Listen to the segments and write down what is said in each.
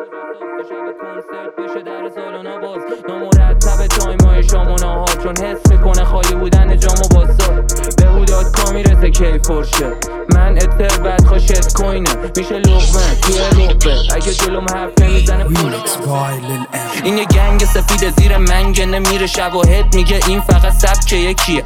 شب کنسرت بشه در سالونا باز نامرتب تایمای شام و نهار چون حس میکنه خالی بودن جام و بازار بهودات کا میرسه کی فرشه من اتر بد خوشت کوینه میشه لقمه توی رقبه اگه جلوم حرف نمیزنه این یه گنگ سفید زیر منگه نمیره شواهد میگه این فقط سبک یکیه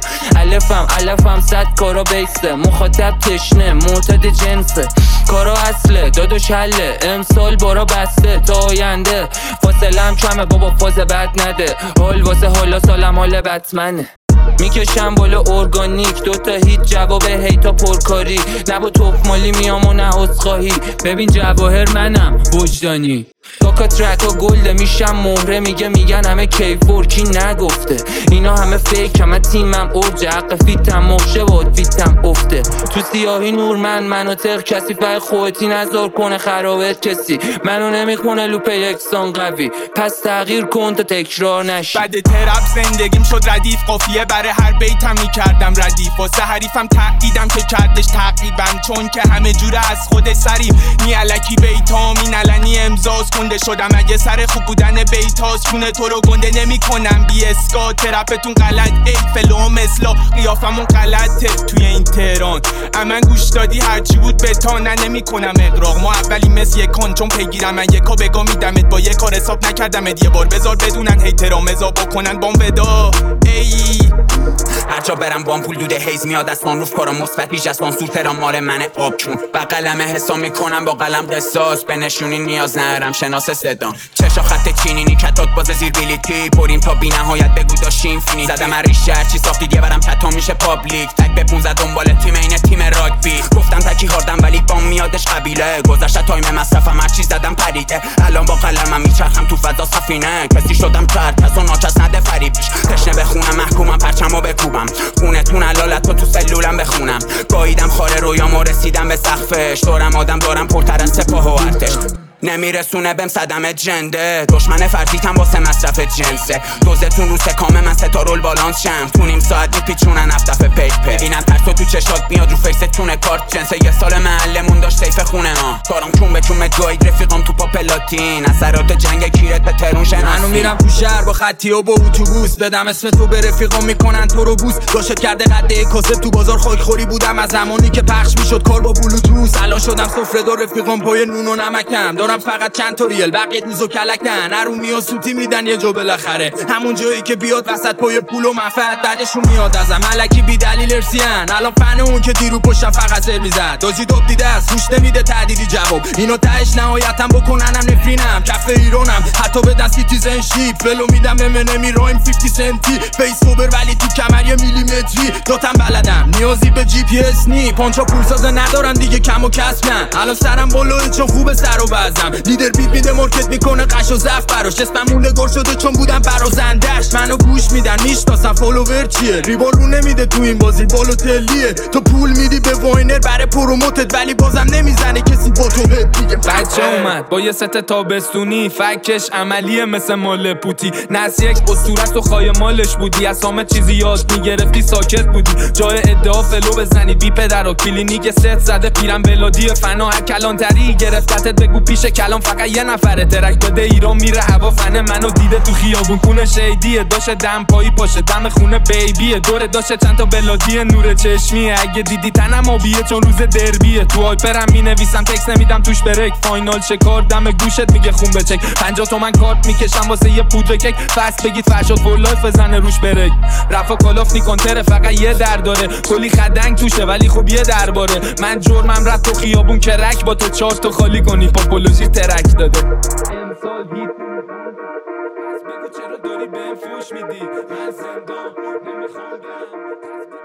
الفم صد کارا بیسته مخاطب تشنه معتاد جنسه کارا اصله داداش حله امسال بارا بسته تا آینده فاصلم کمه بابا فاز بد نده حال واسه حالا سالم حال بتمنه میکشم بالا ارگانیک دوتا هیت جواب هیتا پرکاری نه با توپ مالی میام و نه عذرخواهی ببین جواهر منم وجدانی کاکا ترک ها گلده میشم مهره میگن همه کیفور کی نگفته اینا همه فیک همه تیمم ارجه حق فیتم مخشه باد فیتم افته تو سیاهی نورمن مناطق کسی فای خودتی نذار کنه خرابت کسی منو نمیخونه لوپ یکسان قوی پس تغییر کن تا تکرار نشی بعد ترپ زندگیم شد ردیف قافیه برای هر بیتم میکردم ردیف واسه حریفم تهدیدم که کردش تقریبا چون که همه جوره از خود سریف نی الکی بیتام این علنی امضاز کنده شدم اگه سر خوب بودن بیتاز چونه تو رو گنده نمی کنم بی اسکا ترپتون غلط ای فلو مثلا قیافمون غلطه توی این تهران امن گوش دادی هرچی بود بتا نمی کنم اقراق ما اولی مثل یکان چون پیگیرم من یکا بگا میدمت با یک کار حساب نکردمت یه بار بذار بدونن هیترام ازا بکنن بام ودا ای هرچا برم بام پول دوده هیز میاد از روف کارا مثبت بیش از سانسور ترام مال منه آب چون با قلمه حساب میکنم با قلم قصاص به نشونی نیاز ندارم شناس صدام چشا خط چینینی کتات باز زیر بیلیتی پریم تا بی نهایت بگو داشتیم فینی زدم ریشه هرچی ساختید یه برم چتا میشه پابلیک تک به 15 دنبال تیم اینه تیم راگبی گفتم تکی هاردم ولی بام میادش قبیله گذشته تایم مصرفم هرچی زدم پریده الان با قلمم میچرخم تو فضا سفینه کسی شدم کرد کس و ناچس نده فریبش تشنه بخونم محکومم پرچمو بکوبم خونتون علالت تو سلولم بخونم گاییدم خاره رویامو رسیدم به سقفش دورم آدم دارم پرتر از سپاه و ارتش نمیرسونه بهم صدمه جنده دشمن فرضیتم واسه مصرف جنسه دوزتون رو سکامه من ستا رول بالانس شم تو نیم ساعت میپیچونن افتف پیپه اینم ترسو تو چشات میاد رو فیست چونه کارت جنسه یه سال محلمون داشت سیف خونه ها کارم چون به چون گاید رفیقام تو پاپلاتین اثرات جنگ کیرت به ترون شناسی منو میرم تو شهر با خطی و با اتوبوس بدم اسم تو به رفیقام میکنن تو رو بوس داشت کرده قده کاسه تو بازار خاکخوری بودم از زمانی که پخش میشد کار با بلوتوث الان شدم سفره دار رفیقام پای نون و نمکم فقط چند تا ریل بقیت میزو کلکن ارومی و سوتی میدن یه جو بالاخره همون جایی که بیاد وسط پای پول و منفعت بعدشون میاد ازم الکی بی دلیل ارسیان الان فن اون که دیرو پشتم فقط سر میزد داجی دوب دیده است روش نمیده تعدیدی جواب اینو تهش نهایتم بکننم نفرینم کف ایرانم حتی به دست سیتیزن شیپ فلو میدم نمی رایم 50 سنتی فیس اوور ولی تو کمر یه میلیمتری داتم بلدم نیازی به جی پی اس نی پانچا پولسازه ندارم دیگه کم و کسب نه الان سرم بالاه چون خوبه سر و بزم لیدر بیت میده مارکت میکنه قش و زف براش اسمم موندگار شده چون بودم برازندش منو گوش میدن میشناسم فالوور چیه ریبال رو نمیده تو این بازی بالوتلیه تو پول میدی به واینر برای پروموتت ولی بازم نمیزنه کسی با تو دیگه بچه اومد با یه ست تابستونی فکش عملیه مثل مال پوتی نس یک اسطورست و خایمالش بودی از همه چیزی یاد میگرفتی ساکت بودی جای ادعا فلو بزنی بی پدر و کلینیک ست زده پیرم بلادی فنا کلانتری گرفتتت بگو پیش کلام فقط یه نفره ترک بده ایران میره هوا فنه منو دیده تو خیابون کونه شیدیه داشه دم پایی پاشه دم خونه بیبیه دوره داشه چند تا بلادی نور چشمیه اگه دیدی تنم آبیه چون روز دربیه تو هایپرم مینویسم تکس نمیدم توش برک فاینال شکار دم گوشت میگه خون بچک 50 تومن کارت میکشم واسه یه پودر کیک فست بگید فرشاد فور لایف بزنه روش برک رفا کالاف نیکانتره فقط یه در داره کلی خدنگ توشه ولی خب یه درباره من جرمم رفت تو خیابون کرک با تو 4 تا خالی کنی پاپولوژی ترک داده امسال هیت بگو چرا داری بهم فوش میدی من زندان نمیخوام برم